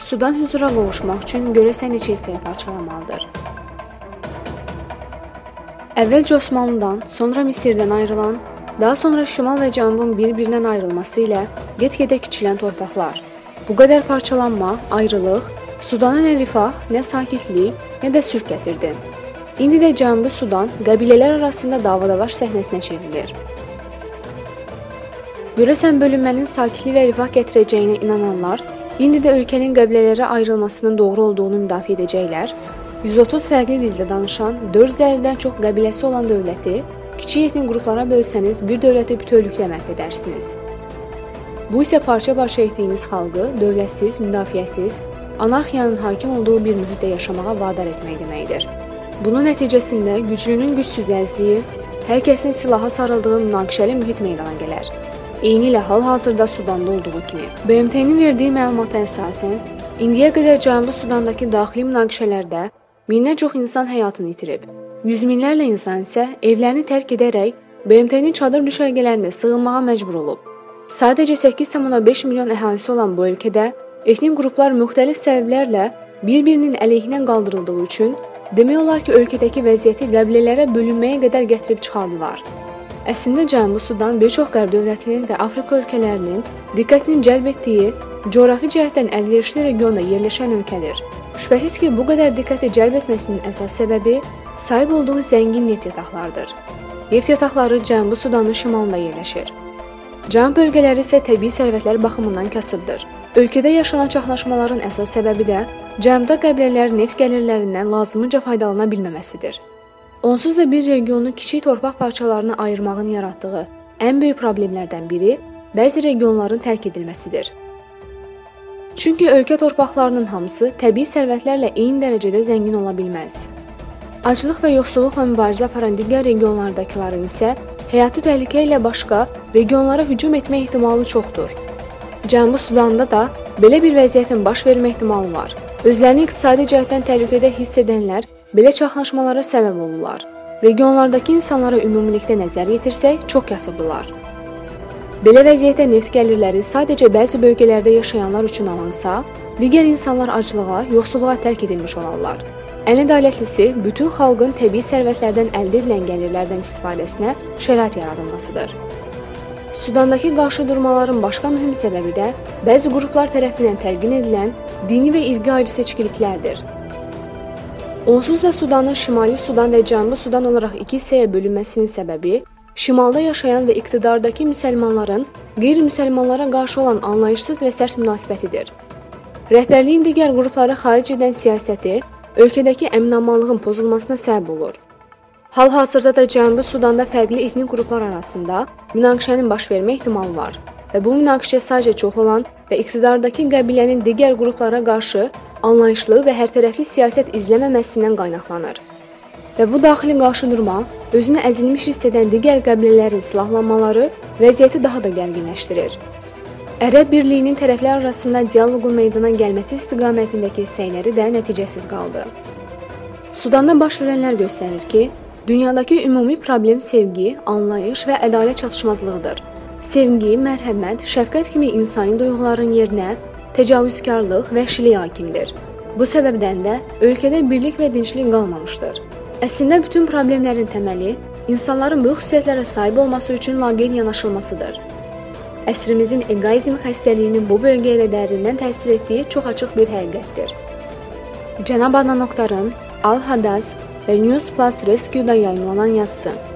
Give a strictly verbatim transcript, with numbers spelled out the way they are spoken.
Sudan huzura qovuşmaq üçün görəsən neçə hissəyə parçalanmalıdır? Əvvəlcə Osmanlıdan, sonra Misirdən ayrılan, daha sonra şimal və cənubun bir-birindən ayrılması ilə get-gedə kiçilən torpaqlar. Bu qədər parçalanma, ayrılıq, Sudana nə rifah, nə sakitlik, nə də sülh gətirdi. İndi də Cənubi Sudan qəbilələr arasında davadalaş səhnəsinə çevrilir. Görəsən bölünmənin sakitlik və rifah gətirəcəyinə inananlar, indi də ölkənin qəbilələrə ayrılmasının doğru olduğunu müdafiə edəcəklər. yüz otuz fərqli dildə danışan, dörd yüz əllidən çox qəbiləsi olan dövləti, kiçik etnik qruplara bölsəniz, bir dövləti bütövlüklə məhv edərsiniz. Bu isə parça-parça etdiyiniz xalqı dövlətsiz, müdafiəsiz, anarxiyanın hakim olduğu bir mühitdə yaşamağa vadar etmək deməkdir. Bunun nəticəsində güclünün gücsüzləzliyi, hər kəsin silaha sarıldığı münaqişəli mühit meydana gələr. Eyni ilə hal-hazırda Sudanda olduğu kimi. B M T-nin verdiyi məlumata əsasən, indiyə qədər Cənubi Sudandakı daxili münaqişələrdə minə çox insan həyatını itirib. Yüz minlərlə insan isə evlərini tərk edərək B M T-nin çadır düşərgələrində sığınmağa məcbur olub. Sadəcə səkkiz nöqtə beş milyon əhalisi olan bu ölkədə etnik qruplar müxtəlif səbəblərlə bir-birinin əleyhinə qaldırıldığı üçün demək olar ki, ölkədəki vəziyyəti qəbilələrə bölünməyə qədər gətirib çıxardılar. Əslində Cənubi Sudan bir çox qərb dövlətinin və Afrika ölkələrinin diqqətini cəlb etdiyi, coğrafi cəhətdən əlverişli regionda yerləşən ölkədir. Şübhəsiz ki, bu qədər diqqəti cəlb etməsinin əsas səbəbi sahib olduğu zəngin neft yataqlarıdır. Neft yataqları Cənubi Sudanın şimalında yerləşir. Cənub bölgələri isə təbii sərvətlər baxımından kasıbdır. Ölkədə yaşanan çaxnaşmaların əsas səbəbi də Cənubda qəbilələr neft gəlirlərindən lazımınca faydalana bilməməsidir. Onsuz da bir regionu kiçik torpaq parçalarına ayırmağın yaratdığı ən böyük problemlərdən biri bəzi regionların tərk edilməsidir. Çünki ölkə torpaqlarının hamısı təbii sərvətlərlə eyni dərəcədə zəngin ola bilməz. Aclıq və yoxsulluqla mübarizə aparan digər regionlardakıların isə həyatı təhlükə ilə başqa regionlara hücum etmə ehtimalı çoxdur. Cənubi Sudanda da belə bir vəziyyətin baş vermə ehtimalı var. Özlərini iqtisadi cəhətdən təhlükədə hiss edənlər belə çaxnaşmalara səbəb olurlar. Regionlardakı insanlara ümumilikdə nəzər yetirsək, çox kasıbdırlar. Belə vəziyyətdə neft gəlirləri sadəcə bəzi bölgələrdə yaşayanlar üçün alınsa, digər insanlar aclığa, yoxsulluğa tərk edilmiş olarlar. Ən ədalətlisi, bütün xalqın təbii sərvətlərdən əldə edilən gəlirlərdən istifadəsinə şərait yaradılmasıdır. Sudandakı qarşıdurmaların başqa mühüm səbəbi də bəzi qruplar tərəfindən təlqin edilən dini və irqi ayrı seçkiliklərdir. Onsuz da Sudanın Şimali Sudan və Cənubi Sudan olaraq iki hissəyə bölünməsinin səbəbi şimalda yaşayan və iqtidardakı müsəlmanların qeyri-müsəlmanlara qarşı olan anlayışsız və sərt münasibətidir. Rəhbərliyin digər qrupları xaric edən siyasəti ölkədəki əmin-amanlığın pozulmasına səbəb olur. Hal-hazırda da Cənubi Sudanda fərqli etnik qruplar arasında münaqişənin baş vermə ehtimalı var və bu münaqişə sadəcə çox olan və iqtidardakı qəbilənin digər qruplara qarşı anlayışlı və hərtərəfli siyasət izləməməsindən qaynaqlanır. Və bu daxili qarşıdurma özünü əzilmiş hiss edən digər qəbilələrin silahlanmaları vəziyyəti daha da gərginləşdirir. Ərəb Birliyinin tərəflər arasında dialoqun meydana gəlməsi istiqamətindəki səyləri də nəticəsiz qaldı. Sudanda baş verənlər göstərir ki, dünyadakı ümumi problem sevgi, anlayış və ədalət çatışmazlığıdır. Sevgi, mərhəmət, şəfqət kimi insani duyğuların yerinə təcavüzkarlıq, vəhşilik hakimdir. Bu səbəbdən də ölkədə birlik və dinclik qalmamışdır. Əslində bütün problemlərin təməli insanların bu xüsusiyyətlərə sahib olması üçün laqeyd yanaşılmasıdır. Əsrimizin eqoizm xəstəliyinin bu bölgəyə də dərindən təsir etdiyi çox açıq bir həqiqətdir. Cənab Adnan Oktarın Al-Hadaz və News Plus Rescue-da yayımlanan yazısı.